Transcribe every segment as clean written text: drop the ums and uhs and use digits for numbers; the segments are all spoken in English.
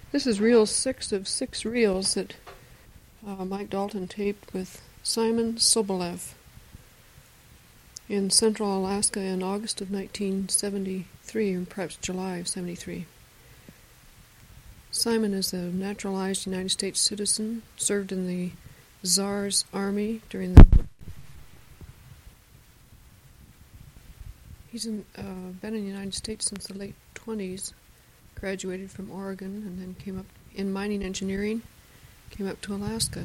This is reel 6 of 6 reels that Mike Dalton taped with Simon Sobolev in central Alaska in August of 1973, or perhaps July of 73. Simon is a naturalized United States citizen, served in the Tsar's army during the... He's been in the United States since the late 20s, graduated from Oregon, and then came up in mining engineering, came up to Alaska.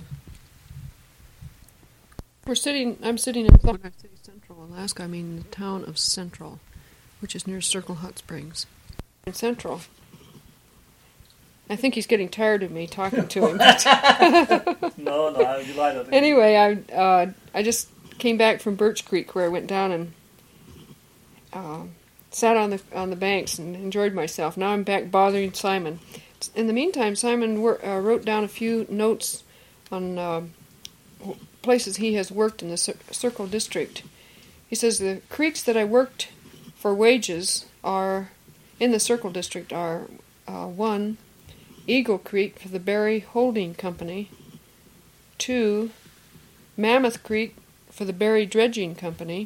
I'm sitting in, when I say central Alaska, I mean the town of Central, which is near Circle Hot Springs. In Central. I think he's getting tired of me talking to him. No, I'm delighted. Anyway, I just came back from Birch Creek, where I went down and sat on the banks and enjoyed myself. Now I'm back bothering Simon. In the meantime, Simon wrote down a few notes on places he has worked in the Circle District. He says the creeks that I worked for wages are in the Circle District are 1. Eagle Creek for the Berry Holding Company, 2. Mammoth Creek for the Berry Dredging Company,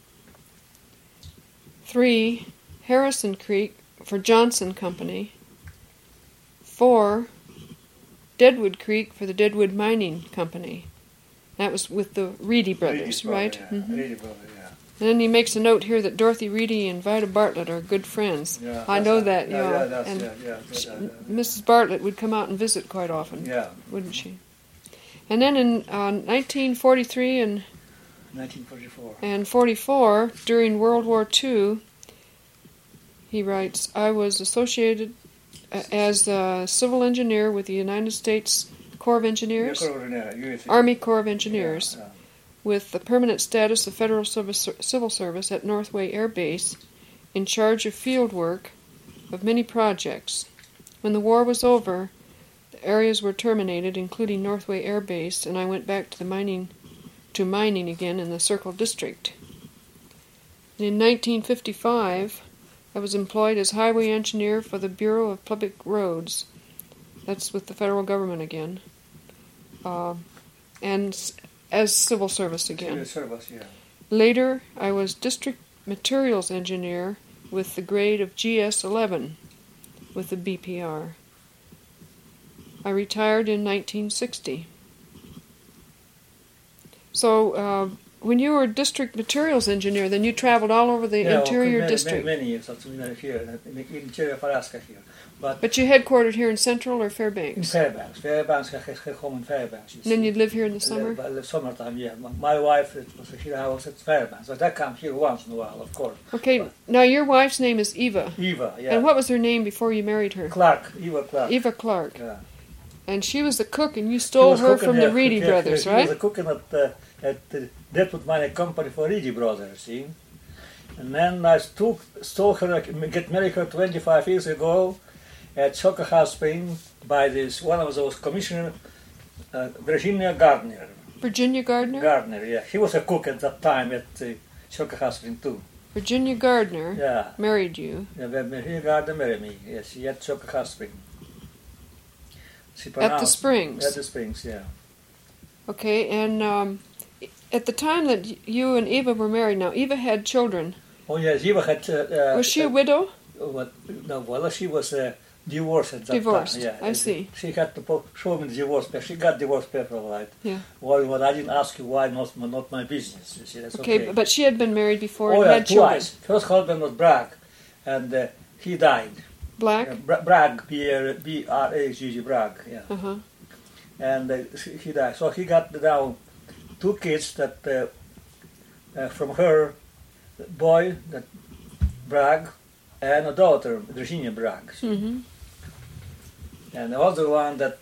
3. Harrison Creek for Johnson Company, 4. Deadwood Creek for the Deadwood Mining Company. That was with the Reedy brothers, right? Yeah. Mm-hmm. Reedy brother, yeah. And then he makes a note here that Dorothy Reedy and Vida Bartlett are good friends. Yeah, I know that, Mrs. Bartlett would come out and visit quite often, wouldn't she? And then in 1943 and 1944 and 44, during World War II, he writes, I was associated as a civil engineer with the United States Corps of Engineers, Army Corps of Engineers, with the permanent status of Federal Civil Service at Northway Air Base, in charge of field work of many projects. When the war was over, the areas were terminated, including Northway Air Base, and I went back to mining again in the Circle District. And in 1955, I was employed as highway engineer for the Bureau of Public Roads. That's with the federal government again. And as civil service again. Civil service, yeah. Later, I was district materials engineer with the grade of GS11 with the BPR. I retired in 1960. So, when you were district materials engineer, then you traveled all over the interior district. Many years here, in the interior of Alaska here. But you headquartered here in Central or Fairbanks? In Fairbanks. Fairbanks, I had home in Fairbanks. And then you'd live here in the summer? The summertime, yeah. My wife was here, I was at Fairbanks. But I come here once in a while, of course. Okay, now your wife's name is Eva. Eva, yeah. And what was her name before you married her? Clark, Eva Clark. Eva Clark. Yeah. And she was the cook, and you stole her from the Reedy brothers, right? She was cooking at the Deadwood Mining Company for Reedy brothers, see? And then I stole her, get married her 25 years ago at Choka Hot Springs by one of those commissioner, Virginia Gardner. Virginia Gardner? Gardner, yeah. He was a cook at that time at Choka Hot Springs too. Virginia Gardner married you? Yeah, Virginia Gardner married me, yes. She at Choka Hot Springs. At the Springs? At the Springs, yeah. Okay, and at the time that you and Eva were married, now Eva had children. Oh yes, Eva had... was she a widow? Well, she was divorced at that divorced. time. Yeah, I see. She had to show me the divorce paper. She got divorce paper, right? Yeah. Well, I didn't ask you why, not my business. You see, that's okay. But she had been married before and had twice. children. First husband was Bragg, and he died. Black? Bragg, B-R-A-G-G, Bragg, yeah. Uh-huh. And he died. So he got now 2 kids that from her, boy, that Bragg, and a daughter, Virginia Bragg. Mm-hmm. And the other one that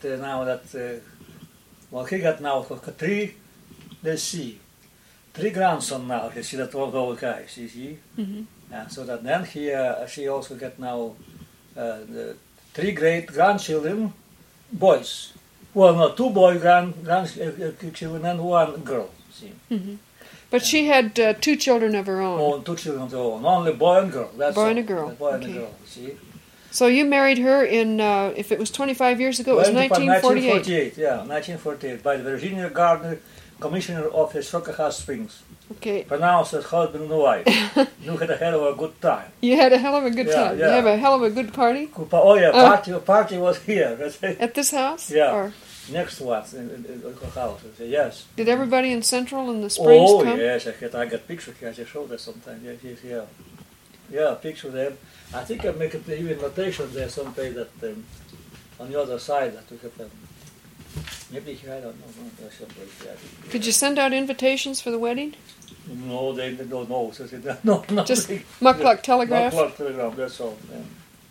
he got now 3, let's see, 3 grandsons now, you see, that old guys, you see? Mm-hmm. And so that then she also got now 3 great-grandchildren, boys. Well, no, 2 boy grandchildren and 1 girl, see? Mm-hmm. But she had 2 children of her own. Oh, 2 children of her own. Only boy and girl. That's boy all. And a girl. Boy and a girl, see? So you married her in, if it was 25 years ago, it was 1948. 1948, yeah, 1948, by the Virginia Gardner, Commissioner of Shokaha Springs. Okay. Pronounced as husband and wife. You had a hell of a good time. You had a hell of a good time. Yeah. You have a hell of a good party? Oh yeah, party was here. At this house? Yeah. Or Next one, in the house. Yes. did everybody in Central and the Springs come? Oh yes, I got pictures here. I just showed that sometime. Yes, yeah. Yeah, picture there. I think I make it even notation there someplace that on the other side that we have. Maybe here, I don't know. There's someplace there. Did you send out invitations for the wedding? No, they don't know. So no, no. Just Muckluck Telegraph? Muckluck Telegraph, that's all. Yeah.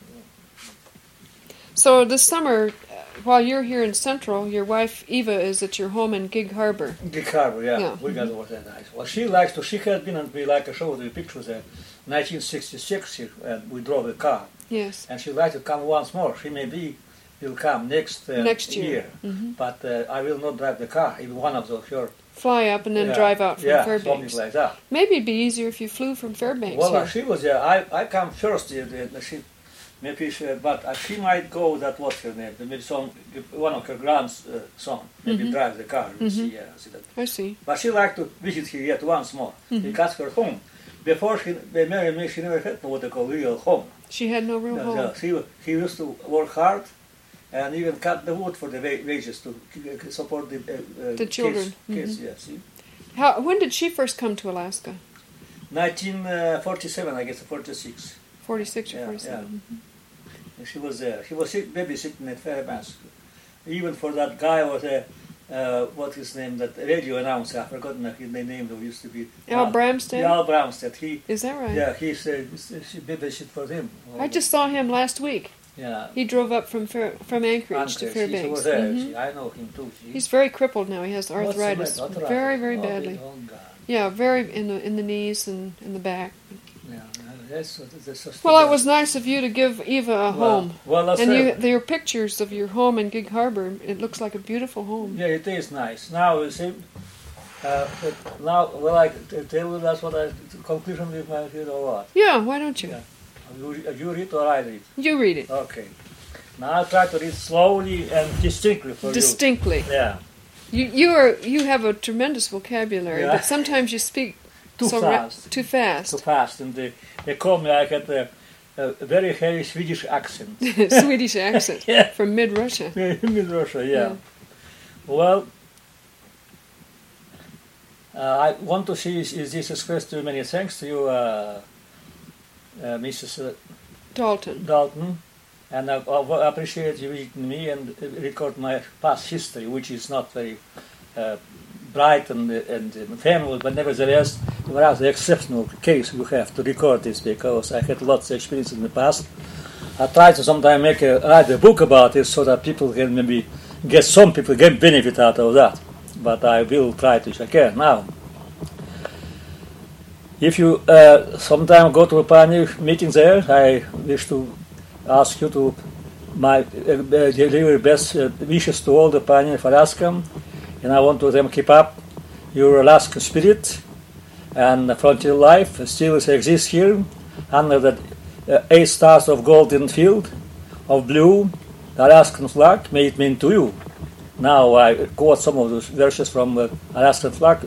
So this summer, while you're here in Central, your wife Eva is at your home in Gig Harbor. Gig Harbor, yeah. Yeah. We got over that nice. Well, she likes to. She had been and we like to show the pictures there. 1966, and we drove the car. Yes. And she'd like to come once more. She maybe will come next year. Mm-hmm. But I will not drive the car. Even one of those here. Fly up and then drive out from Fairbanks. Something like that. Maybe it'd be easier if you flew from Fairbanks. Well, here. she was there. I come first. But she might go. That what's her name? Maybe one of her grandson. Maybe drive the car. See that. I see. But she liked to visit here yet once more. Because her home. Before they married me, she never had what they call real home. She had no real home. Yeah, he used to work hard, and even cut the wood for the wages to support the children. Kids, yeah. See. When did she first come to Alaska? 1947, I guess, 46. 46 or Yeah, 47. Yeah. She was there. She was babysitting at Fairbanks. Even for that guy was what's his name? That radio announcer. I've forgotten his name. Who used to be Al Bramstead. Al Bramstead. Is that right? Yeah, she babysit for him. I just saw him last week. Yeah. He drove up from Anchorage to Fairbanks. He was there. I know him too. He's very crippled now. He has arthritis, very, very badly. Yeah, very in the knees and in the back. Yeah, that's well, it was nice of you to give Eva a home. Well, and your pictures of your home in Gig Harbor. It looks like a beautiful home. Yeah, it is nice. Now you see. I tell you that's what the conclusion with my here or what? Yeah, why don't you? Yeah. You read or I read? You read it. Okay. Now I'll try to read slowly and distinctly for you. Distinctly. Yeah. You have a tremendous vocabulary, but sometimes you speak too fast. Too fast. Too fast, and they call me. I had a very heavy Swedish accent. Swedish accent. Yeah. From mid-Russia. Mid-Russia, yeah. Well, I want to see is this expressed to many thanks to you, Mrs. Dalton, and I appreciate you visiting me and record my past history, which is not very bright and famous, but nevertheless, whereas the exceptional case you have to record this because I had lots of experience in the past. I try to sometimes write a book about it so that people can maybe some people get benefit out of that. But I will try to if I can now. If you sometime go to a pioneer meeting there, I wish to ask you to deliver best wishes to all the pioneers of Alaska, and I want to them keep up your Alaskan spirit and frontier life still exists here under the 8 stars of golden field of blue, the Alaskan flag. May it mean to you. Now I quote some of those verses from Alaskan flag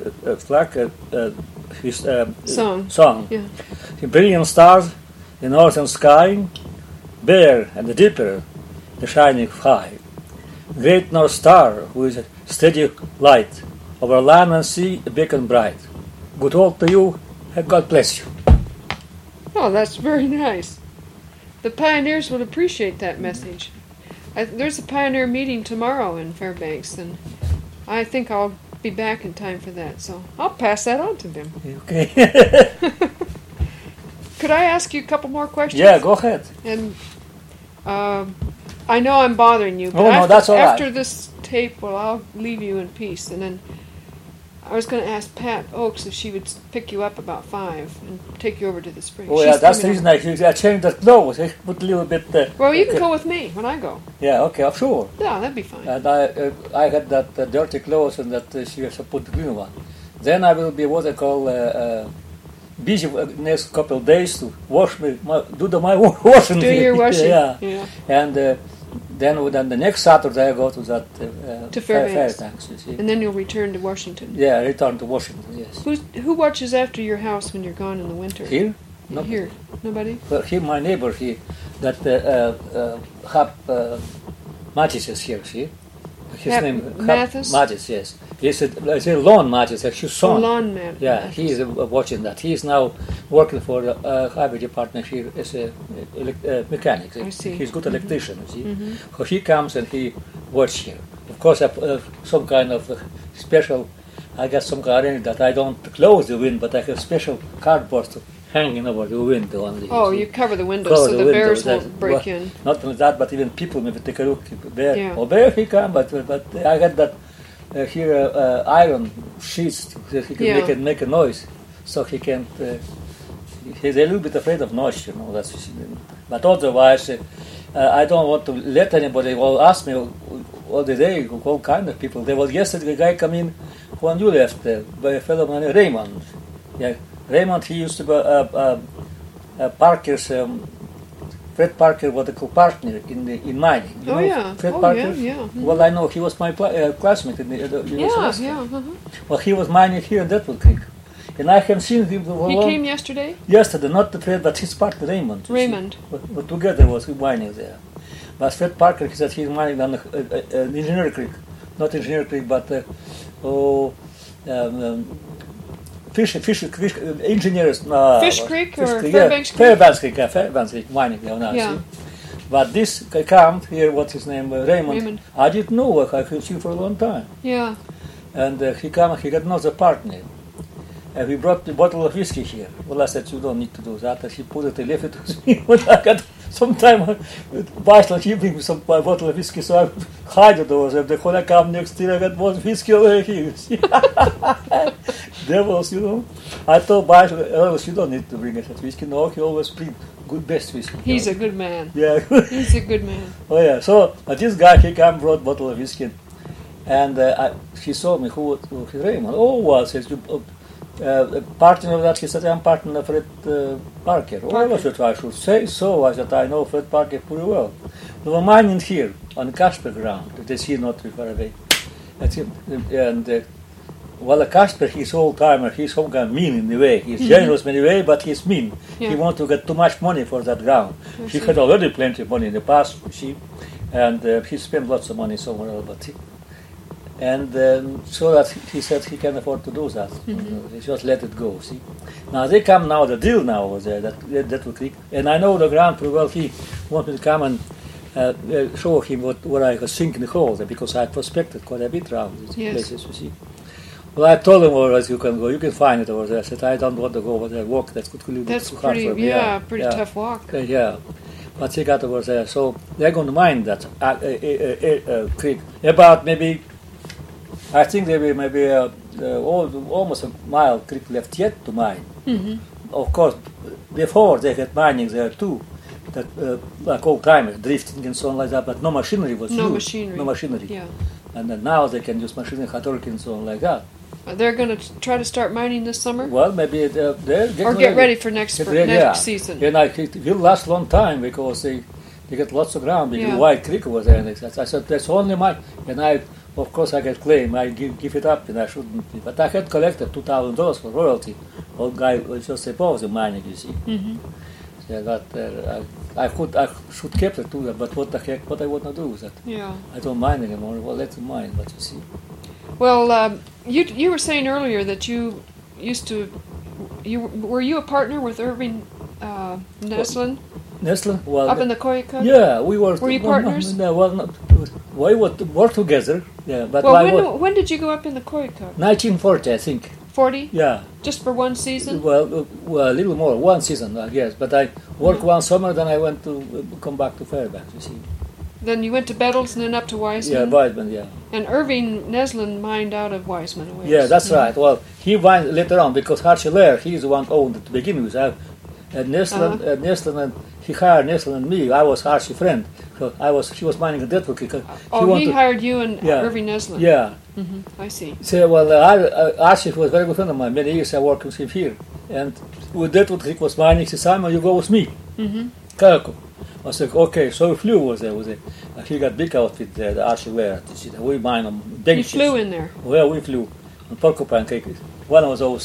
song. Yeah. The brilliant stars, the northern sky, bare and deeper, the shining high. Great North Star, who is a steady light, over land and sea, a beacon bright. Good all to you, and God bless you. Oh, that's very nice. The pioneers would appreciate that message. There's a pioneer meeting tomorrow in Fairbanks, and I think I'll be back in time for that, so I'll pass that on to them. Okay. Could I ask you a couple more questions? Yeah, go ahead. And I know I'm bothering you, but no, that's all right. After this tape, well, I'll leave you in peace, and then I was going to ask Pat Oakes if she would pick you up about 5 and take you over to the Springs. Oh, yeah, that's the reason I changed the clothes. I put a little bit... well, you can go with me when I go. Yeah, okay, I'm sure. Yeah, that'd be fine. And I had that dirty clothes and that she has to put the green one. Then I will be what they call busy next couple of days to wash my washing. Do your washing. Yeah. Yeah. And then the next Saturday I go to that To Fairbanks. Fairbanks, you see. And then you'll return to Washington. Yeah, I return to Washington, yes. Who watches after your house when you're gone in the winter? Here? Here. Nobody? Well, here, my neighbor, that Matis is here, see? His name Mathis? Matis, yes. He's a lawn Matis, his son. Lawn man. Yeah, he is watching that. He is now working for the highway department here as a mechanic. I see. He's a good electrician, you see. Mm-hmm. So he comes and he works here. Of course, some kind of special, I got some kind that I don't close the wind, but I have special cardboard hanging over the window only. Oh, you cover the windows so the bears won't break in. Not only that, but even people maybe take a look. Bear, Yeah. Oh, bear he come, but I got that here iron sheets that he can make a noise, so he can't. He's a little bit afraid of noise, you know. But otherwise, I don't want to let anybody ask me all the day, all kind of people. There was yesterday a guy come in when you left, by a fellow named Raymond. Yeah. Raymond, he used to be Parker's, Fred Parker was a co-partner in mining. You know yeah. Fred Parker? Yeah. Mm-hmm. Well, I know, he was my classmate in the university. Yeah. Uh-huh. Well, he was mining here in Deadwood Creek. And I have seen him He came yesterday? yesterday, not the Fred, but his partner Raymond. Raymond. But together was mining there. But Fred Parker, he said he's mining on Engineer Creek. Not Engineer Creek, but Fish engineers. Fish Creek or Fairbanks Creek? Fairbanks Creek mining there now. Yeah. See? But this come here, what's his name, Raymond. I didn't know. I could see for a long time. Yeah. And he got another partner. And we brought the bottle of whiskey here. Well, I said, you don't need to do that. And he put it, he left it with me. When I got some time, he brings me some bottle of whiskey, so I hide it over there. When I come next year, I got one whiskey over here. Devils, you know. I told Baisla, you don't need to bring us that whiskey. No, he always brings good, best whiskey. He's a good man. Yeah. He's a good man. Oh, yeah. So this guy, he came, brought bottle of whiskey. And he saw me, who was Raymond. Oh, well, says, partner of that, he said, I'm partner of Fred Parker. Oh, I said, I should say so. I said, I know Fred Parker pretty well. They were mining here on Casper ground. They see not too far away. And well, Casper, he's old-timer. He's some kind of mean in the way. He's generous in the way, but he's mean. Yeah. He wants to get too much money for that ground. He had already plenty of money in the past, you see. And he spent lots of money somewhere else. But so that he said he can afford to do that. He just let it go, see. Now they come now, the deal now was there, that will click. And I know the ground pretty well. He wanted to come and show him what I was sinking the hole there, because I prospected quite a bit around these places, you see. Well, I told him, all right, you can go, you can find it over there. I said, I don't want to go over there, walk, that's pretty pretty, hard for me. Pretty tough walk. Yeah. But they got over there, so they're going to mine that creek. About maybe, I think there will maybe almost a mile creek left yet to mine. Mm-hmm. Of course, before they had mining there too, that like old timers, drifting and so on like that, but no machinery was used. No machinery. Yeah. And then now they can use machinery, hydraulic and so on like that. They're going to try to start mining this summer? Well, maybe they're get ready for next season. And it will last a long time because they get lots of ground. Because White Creek was there. And I said, that's only mine. And of course, I get claim. I give it up, and I shouldn't. But I had collected $2,000 for royalty. Old guy was just opposed to mining, you see. Mm-hmm. So that I should keep it too. But what the heck? What I want to do with that? Yeah. I don't mine anymore. Well, let them mine. But you see. Well, you were saying earlier that you used to. Were you a partner with Irving Neslin? Neslin? Well, up in the Koyukuk? Yeah, we were. Were you partners? No, we would work together. Yeah, but when did you go up in the Koyukuk? 1940, I think. 40? Yeah. Just for one season? Well, a little more, one season, I guess. But I worked one summer, then I went to come back to Fairbanks, you see. Then you went to Bettles and then up to Wiseman? Yeah, Wiseman, yeah. And Irving Neslin mined out of Wiseman a ways. Yeah, that's right. Well, he mined later on because Archie Lair, he's the one owned it to begin with. Neslin and he hired Neslin and me. I was Archie's friend. So he was mining a Deadwood Creek. He hired you and Irving Neslin? Yeah. Mm-hmm. I see. So, well, Archie was a very good friend of mine. Many years I worked with him here. And with that, what was my next assignment, you go with me. Krakow. I said, okay, so we flew was there. He got big outfit there, the Archie Ware. We mine on benches. You flew in there? Well, we flew on Porcupine Creek. One of those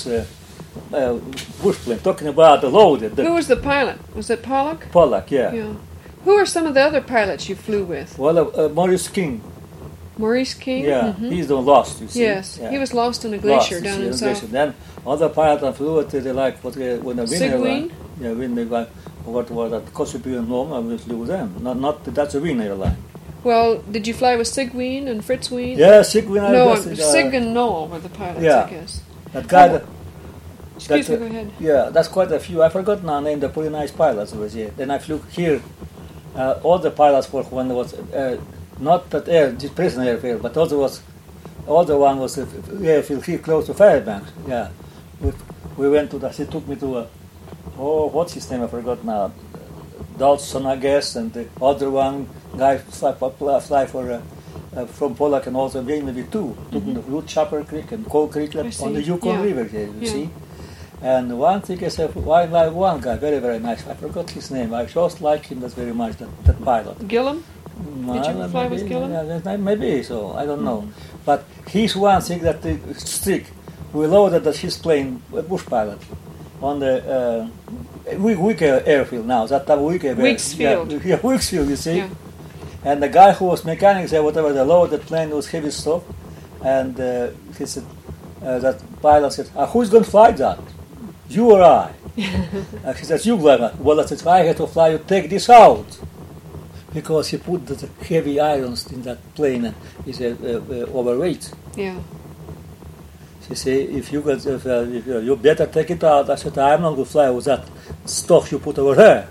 bush planes, talking about the loaded. Who was the pilot? Was it Pollock? Pollock, yeah. Who are some of the other pilots you flew with? Well, Maurice King. Maurice King? Yeah, he's the one lost, you see. Yes, yeah. He was lost in a glacier down in south. Then other pilots I flew at like when the winner Sigween? Yeah, when they got what was that Kosovo and Norm, I will flew with them. Not that's a Wien airline. Well, did you fly with Sigween and Fritz Wien? Yeah, Sigween. No, Sig and Noel were the pilots, I guess. That guy. Excuse me, go ahead. Yeah, that's quite a few. I forgot now name the pretty nice pilots was here. Then I flew here. All the pilots were when there was not that this prison airfield, but also was other one was airfield here close to Fairbanks. Yeah, we went to that. He took me to what's his name? I forgot now. Dodson, I guess, and the other one guy fly for from Pollock and also maybe two. Took me to Woodchopper Creek and Coal Creek on the Yukon River here. You see. And one thing I said, like one guy, very, very nice. I forgot his name. I just like him very much, that pilot. Gillum? Did you fly with Gillum? Yeah, maybe, so I don't know. But he's one thing that strict. We loaded that his plane, a bush pilot, on the Wicker airfield now. That time Wicker. Weeksfield. Yeah, Weeksfield, you see. Yeah. And the guy who was mechanic said, whatever, they loaded the plane was heavy stuff. And he said, that pilot said, who's going to fly that? You or I? He says, you fly that. Well, I said, if I had to fly, you take this out. Because he put the heavy irons in that plane and he said, overweight. Yeah. She said, if you better take it out. I said, I'm not going to fly with that stuff you put over there.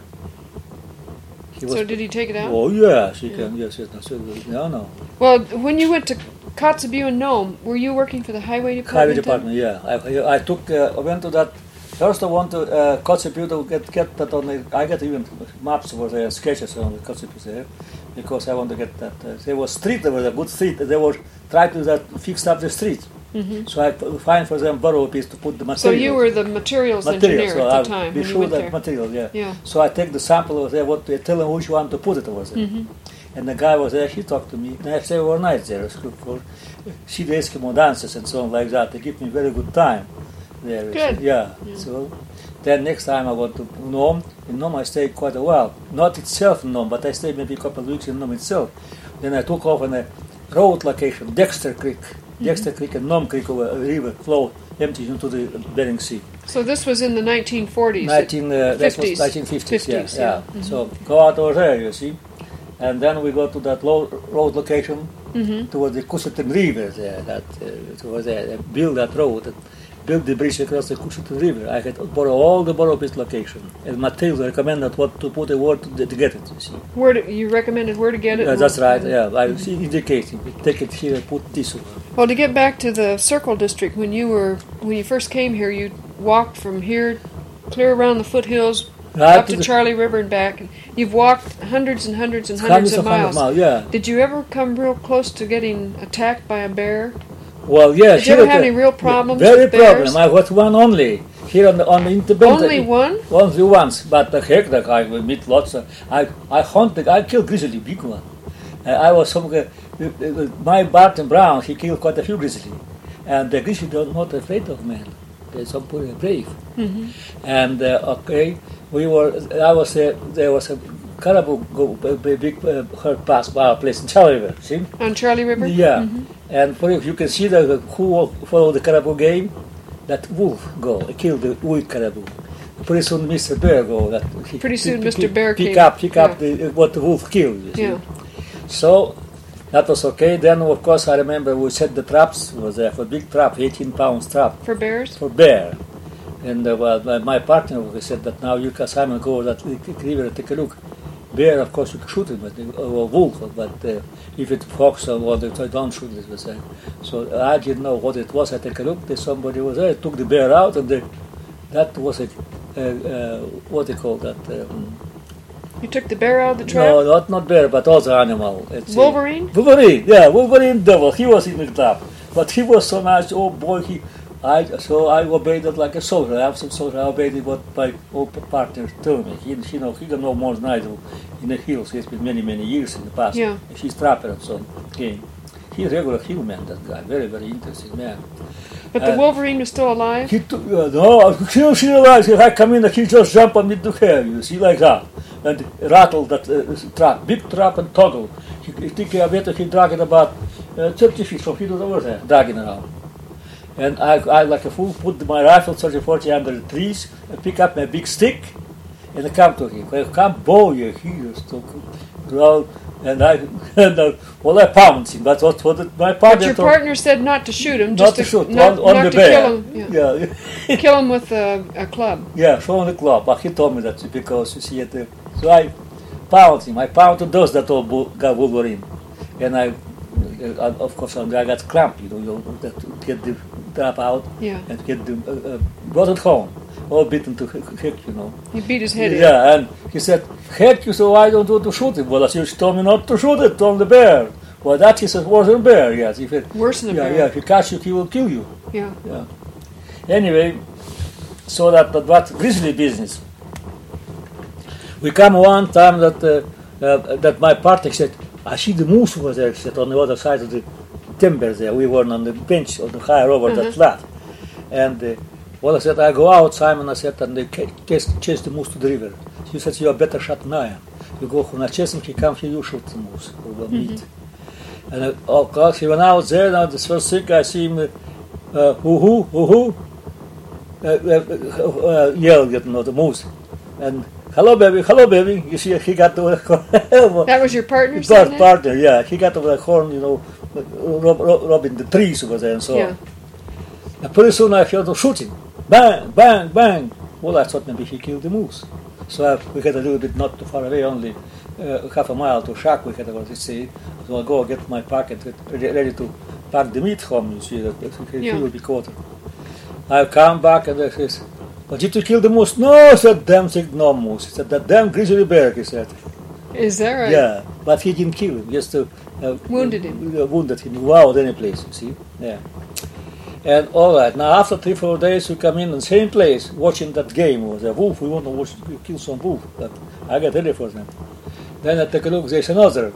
So did he take it out? Oh, yeah, she can. Yes, no. Well, when you went to Kotzebue and Nome, were you working for the Highway Department? Highway Department, yeah. I went to that. First, I went to Kotzebue to get that on the. I got even maps for the sketches on the Kotzebue there, because I want to get that. There was street. There was a good street. They were trying to fix up the street. So I find for them borrow a piece to put the material. So you were the materials engineer so at the time. Be sure that material, yeah. So I take the sample of there. What they tell them which one to put it over there. And the guy was there. He talked to me. And I stayed overnight there. See the Eskimo dances and so on like that. They give me very good time. There. Good. Yeah. So then next time I went to Nome. In Nome I stayed quite a while. Not itself in Nome, but I stayed maybe a couple of weeks in Nome itself. Then I took off on a road location, Dexter Creek. Dexter Creek and Nome Creek over a river flow empties into the Bering Sea. So this was in the 1940s? 1950s, yeah. So go out over there, you see. And then we go to that road location towards the Cushiton River there. Towards there. They build that road, build the bridge across the Cushiton River. I had to borrow all the borrow this location. And Matilda recommended what to put a word to get it, you see. You recommended where to get it? Yeah, that's right, yeah. I indicating. Take it here and put this one. Well, to get back to the Circle District, when you first came here, you walked from here clear around the foothills up to Charlie River and back. You've walked hundreds and hundreds and hundreds of miles. Yeah. Did you ever come real close to getting attacked by a bear? Well, yeah. Did you ever have any real problems with bears? I got one only. Here on the Interbelt. Only one? Only once. But the heck, I will meet lots of... I killed grizzly, big one. I was my Barton Brown, he killed quite a few grizzly. And the grizzly are not afraid of man. They're so pretty brave. And, there was a caribou big herd pass by our place in Charlie River, see? On Charlie River? Yeah. And you can see who followed the caribou game. That wolf go, killed the wild caribou. Pretty soon Mr. Bear go. Pretty soon Mr. Bear pick up what the wolf killed, you see? Yeah. So that was okay. Then, of course, I remember we set the traps. Was there for big trap, 18 pounds trap. For bears? For bear. And my partner said that now you can, Simon, go to that river and take a look. Bear, of course, you can shoot it, or wolf, but if it's fox or what, I don't shoot it. So I didn't know what it was. I take a look. Somebody was there, took the bear out, and that was what they call that. You took the bear out of the trap? No, not bear, but other animal. Wolverine? Wolverine, yeah, Wolverine devil. He was in the trap. But he was so nice, oh boy, he So I obeyed it like a soldier. Absolute soldier. I obeyed what my old partner told me. He can know more than I do in the hills. He's been many years in the past. Yeah. He's trapper and so game. He's a regular hill man, that guy. Very interesting man. But the Wolverine was still alive? No, he alive. I come in, he just jump on me to hair, you see, like that. And rattle that trap, big trap and toggle. He think he drag it about 30 feet from here to over there, dragging around. And I like a fool, put my rifle 30-40 under the trees, and pick up my big stick, and I come to him. I come bow you here, and I pounced him. That's what my partner. But your partner said not to shoot him, not just to shoot, not on the to bear. kill him. Yeah. Kill him with a club. Yeah, so on the club. But he told me that because you see it. So I pounced him. I pounced those that old guy Wolverine, and of course I got cramp. That get the trap out and get the brought it home. All beaten to heck, He beat his head in. Yeah, and he said, heck, so why don't you want to shoot him? Well, you told me not to shoot it, told the bear. Well, that is worse than bear, yes. Worse than a bear. Yeah, if he catch you, he will kill you. Yeah. Anyway, so that grizzly business. We come one time that my partner said, I see the moose over there, he said, on the other side of the timber there. We were on the bench on the higher over that flat. And I said, I go out, Simon, I said, and they chase the moose to the river. She said, you are better shot than I am. You go when I chase him, he comes here, you shoot the moose, or the meat. And of course, he went out there, now the first thing I see him, yell, the moose. And, hello, baby, you see, he got the... That was your partner? Partner, yeah. He got over the horn, rubbing the trees over there and so on. And pretty soon I heard the shooting. Bang, bang, bang. Well, I thought maybe he killed the moose. So we had a little bit not too far away, only half a mile to shack we had about to say. So I go get my packet, ready to pack the meat home, you see, that he will be caught. I come back and I says, but did you kill the moose? No, I said, damn thing, no moose. He said, that damn grizzly bear, he said. Is that right? Yeah, but he didn't kill him, just wounded him. Wounded him, without any place, you see. Yeah. And all right, now after 3-4 days we come in the same place watching that game with a wolf. We want to kill some wolf, but I get ready for them. Then I take a look, there's another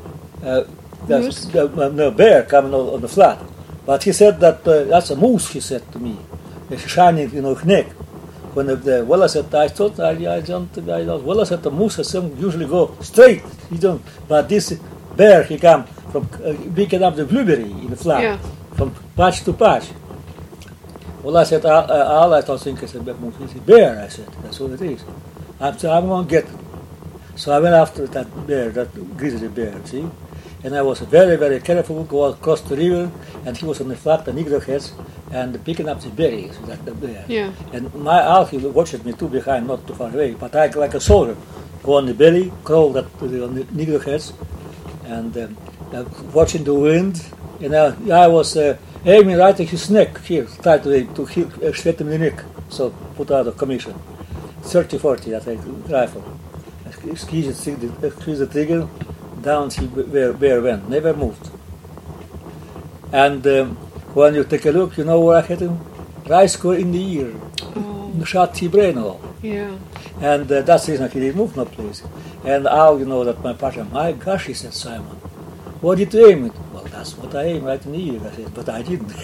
bear coming on the flat. But he said that that's a moose, he said to me. It's shining, neck. When I said, I thought, I don't. Well, I said, the moose usually go straight. He don't. But this bear, he come from picking up the blueberry in the flat, from patch to patch. Well, I said, all I thought, I said, bear, I said, that's what it is. I'm going to get it. So I went after that bear, that grizzly bear, see? And I was very careful, go across the river, and he was on the flat, the negro heads, and picking up the berries, that the bear. Yeah. And my Alfie watched me too behind, not too far away, but I, like a soldier, go on the belly, crawl on the negro heads, and watching the wind, and I was aiming right at his neck here, try to shoot him in the neck, so put out of commission. 30-40, that rifle. Squeeze the trigger, down see where bear went, never moved. And when you take a look, you know where I hit him? Right square in the ear. Oh. Shot his brain off. Yeah. And that's the reason he didn't move no place. And now you know that my partner, my gosh, he said, Simon, what did you aim at? Well, that's what I aimed, right in the ear. I said, but I didn't.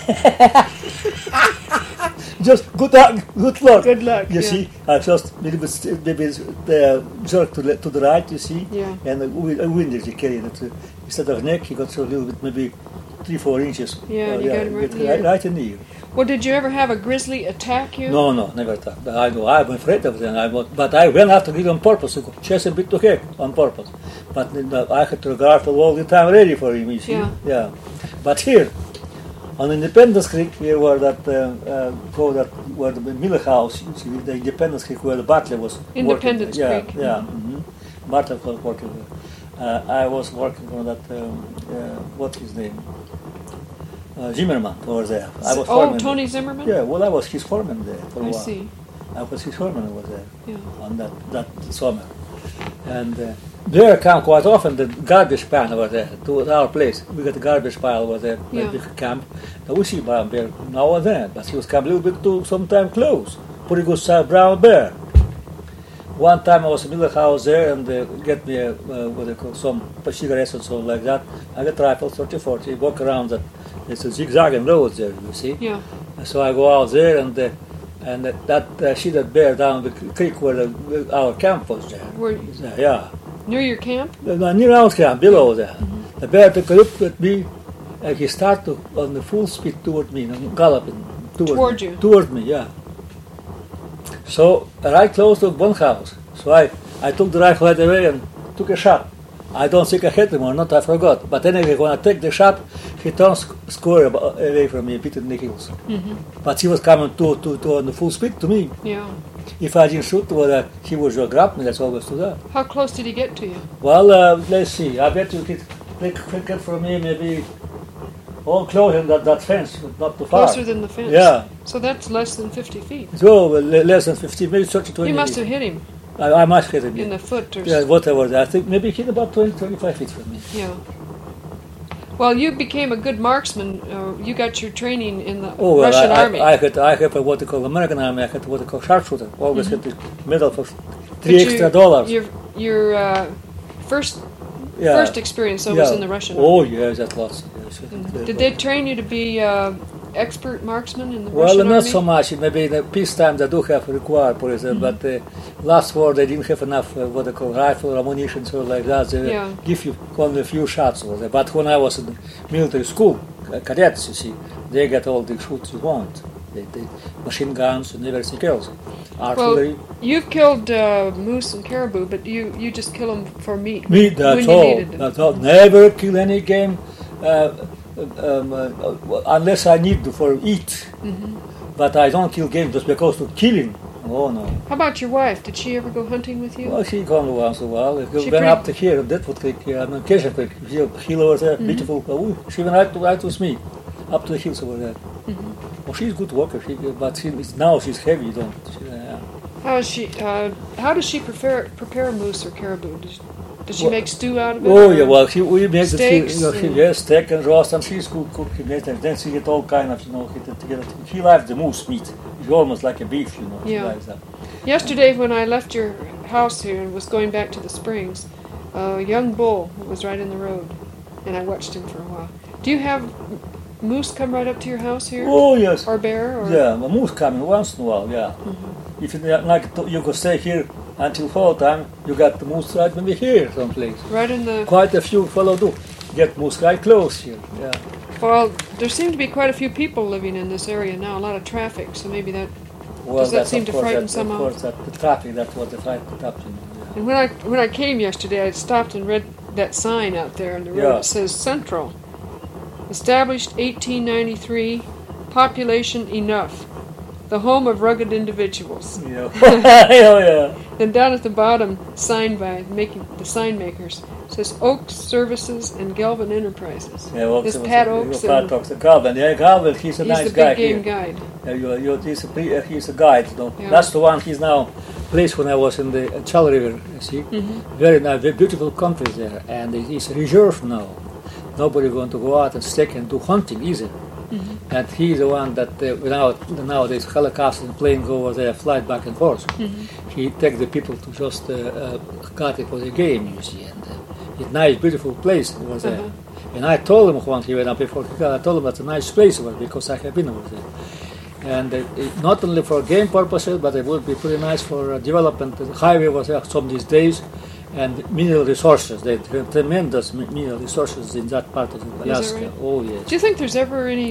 Just good luck. Good luck. You see, I just maybe jerk to the right, you see, and a wind is carrying it. Instead of neck, he got a little bit, maybe 3-4 inches. Yeah, you got him right in the ear. Well, did you ever have a grizzly attack you? No, never attacked. I'm afraid of them. But I went after it on purpose to chase a bit to heck on purpose. But I had to guard all the time ready for him, you see. Yeah. But here, on Independence Creek, here where where the Miller House, you see, the Independence Creek where the Butler was Independence working. Creek. Yeah. Mm-hmm. Butler was working there. I was working on that, what's his name? Zimmerman over there. I was Tony Zimmerman? Yeah, well, I was his foreman there for a while. I see. I was his foreman over there on that summer. And Bear come quite often. The garbage pile over there to our place. We got the garbage pile over there, Yeah. big camp. Now we see brown bear now and then, but he was come a little bit too sometimes close. Pretty good size brown bear. One time I was in the middle house there and get me what they call some cigarettes and so like that. I got rifle 30-40, walk around that. It's a zigzagging road there, you see. Yeah. And so I go out there and see that bear down the creek where our camp was there. Where, Yeah. near your camp? Near our camp, below there. The bear took a look at me and he started on the full speed toward me, galloping Toward you? Toward me, yeah. So right close to one house. So I took the rifle right away and took a shot. I don't think I hit him or not, I forgot. But anyway, when I take the shot, he turned square away from me, a bit in the heels. But he was coming to on the full speed to me. Yeah. If I didn't shoot, well, he would just grab me, that's always to that. How close did he get to you? Well, let's see. I bet you could get from me maybe all close in that fence, but not too far. Closer than the fence? Yeah. So that's less than 50 feet. So less than 50, maybe 30, 20 You must feet. have hit him I must hit him. in the foot or Yeah, whatever. I think maybe hit about 20, 25 feet from me. Yeah. Well, you became a good marksman. You got your training in the Oh, well, Russian Army. I have what they call American Army. I had what they call sharpshooter. Always had the medal for But $3 extra. Your first Yeah. first experience though was in the Russian Army. Oh, yes, that was. Yes, Did they train you to be expert marksman in the Well, Russian not Army? so much. Maybe in the peacetime they do have required, for example, but last war they didn't have enough what they call rifle ammunition, so like that. They Yeah. give you only a few shots over there. But when I was in military school, cadets, you see, they get all the shoots you want. They machine guns and everything else. Artillery. Well, you've killed moose and caribou, but you just kill them for meat. Meat, that's when you all. needed them. That's all. Never kill any game unless I need to for eat. But I don't kill game just because of killing. Oh no. How about your wife? Did she ever go hunting with you? Well, she comes once in a while. If we She went pretty- up to here, that would take an occasion. Hill over there, beautiful. She went right with me, up to the hills over there. Oh, she's a good walker. But now she's heavy. Don't. Yeah. How is she? How does she prepare moose or caribou? Does she Well, make stew out of it? Oh or- yeah, well, we make Steaks and- steak and roast, and she's good cooking it, and then she get all kind of, together. She likes the moose meat. It's almost like a beef, She Yeah. likes that. Yesterday, when I left your house here and was going back to the springs, a young bull was right in the road, and I watched him for a while. Do you have moose come right up to your house here, Oh yes. or bear? Or Yeah, a moose coming once in a while. Yeah. If you like, you could stay here until fall time. You got the moose right maybe here someplace. right in the? Quite a few fellow do get moose right close here. Yeah. Well, there seem to be quite a few people living in this area now. A lot of traffic, so maybe that. Well, Does that that's, seem of to course, frighten that, some of out? course, that the traffic. That's what the frightened up. Yeah. And when I came yesterday, I stopped and read that sign out there on the road. Yeah. It says Central, established 1893, population enough, the home of rugged individuals. Yeah. Oh yeah. Then down at the bottom, sign by the sign makers, says Oaks Services and Galvin Enterprises. Yeah, well, This Pat Oaks, Pat Oaks, Galvin. Yeah, Galvin. He's a he's nice the guy big game here. guide. Yeah, he's a guide. Yeah. That's the one. He's now place when I was in the Chal River. You see, very nice, very beautiful country there, and it is a reserve now. Nobody going to go out and stick and do hunting either. And he's the one that nowadays helicopters and planes go over there, fly back and forth. He takes the people to just cut it for the game, you see, and it's a nice, beautiful place over there. And I told him once he went up before he got, I told him that's a nice place over there because I have been over there. And not only for game purposes, but it would be pretty nice for development. The highway was there some these days, and mineral resources. They have tremendous mineral resources in that part of Alaska. right? Oh yes. Do you think there's ever any,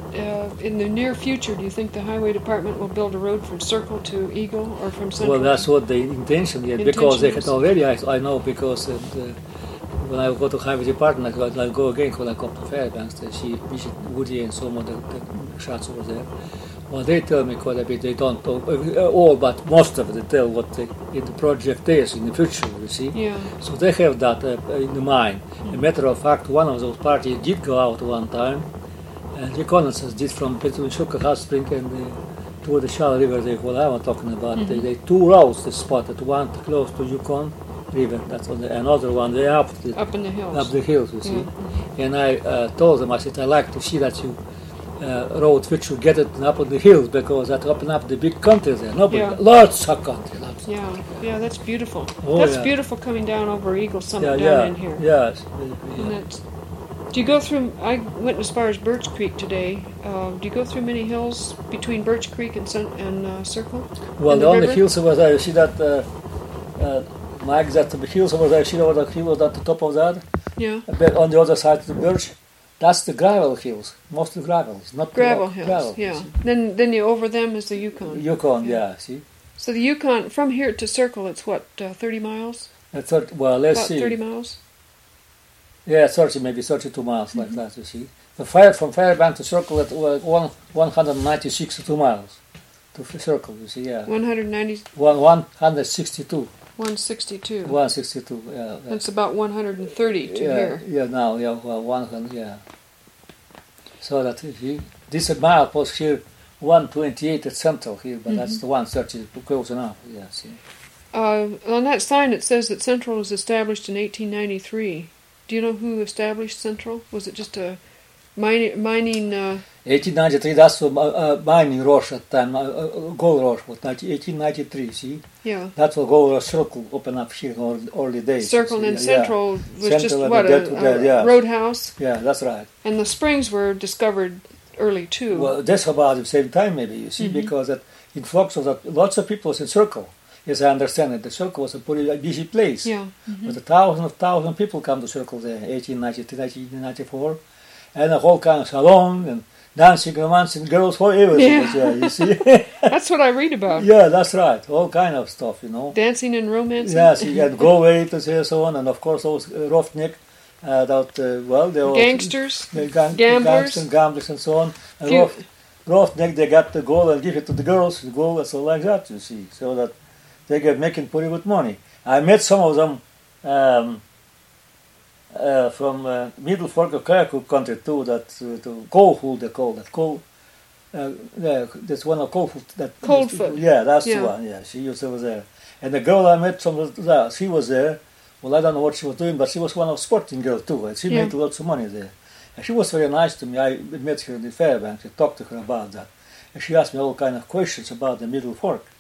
in the near future, do you think the highway department will build a road from Circle to Eagle or from Central? Well, that's what the intention is, because they had Intention already, I know, because when I go to highway department, I go again when I come to Fairbanks to see visit Woody and some of the shots over there. Well, they tell me quite a bit. They don't talk, all, but most of it, they tell what the project is in the future, you see. Yeah. So they have that in the mind. A matter of fact, one of those parties did go out one time, and reconnaissance did from between Shuka Hot Spring and toward the Shallow River, what I was talking about. They two routes they spotted, one close to Yukon, river. That's on another one way up in the hills. Up the hills, you see. And I told them, I said, I like to see that you road which you get it up on the hills, because that open up the big country there. Lots of country. Lots. Yeah, that's beautiful. Oh, that's beautiful coming down over Eagle Summit in here. Yes. And that's, do you go through? I went as far as Birch Creek today. Do you go through many hills between Birch Creek and Circle? Well, the only hills over there, you see that, Mike, that the hills over there, see over the hill at the top of that? Yeah. On the other side of the Birch, that's the gravel hills, mostly gravels, not gravel hills. Gravel, yeah. Then you over them is the Yukon. Yukon, see. So the Yukon, from here to Circle, it's what, 30 miles? Let's see. 30 miles? Yeah, 30, maybe 32 miles, like that, you see. From Fairbank to Circle, at 196 miles to Circle, you see, 162. 162. 162, yeah. That's about 130 to here. Well, 100, yeah. So that this mile was here 128 at Central here, but that's the 130, close enough, see. On that sign it says that Central was established in 1893. Do you know who established Central? Was it just a mining 1893, that's a mining rush at the time, gold rush, was 1893, see? Yeah. That's what gold rush Circle opened up here in early days. Circle and Central was just what, a roadhouse? Yeah, that's right. And the springs were discovered early too. Well, that's about the same time maybe, you see, because that influx of that, lots of people was in Circle. Yes, I understand it. The Circle was a pretty busy place. Yeah. With thousand people come to Circle there, 1893, 1894, and a whole kind of salon and dancing, romancing girls, everything was there, you see. That's what I read about. Yeah, that's right. All kind of stuff, Dancing and romancing. Yes, you had go waiters and so on, and of course those roughneck, they were gangsters, gamblers and so on. And roughneck, they got the gold and give it to the girls, the gold and so like that, you see, so that they get making pretty good money. I met some of them from Middle Fork of Kayaku country too. That Coalfoot they call that coal. That's one of Coalfoot. Coldfoot. Yeah, that's the one. Yeah, she used over there. And the girl I met from there, she was there. Well, I don't know what she was doing, but she was one of sporting girls too. And she made lots of money there. And she was very nice to me. I met her in the Fairbanks. I talked to her about that. And she asked me all kind of questions about the Middle Fork.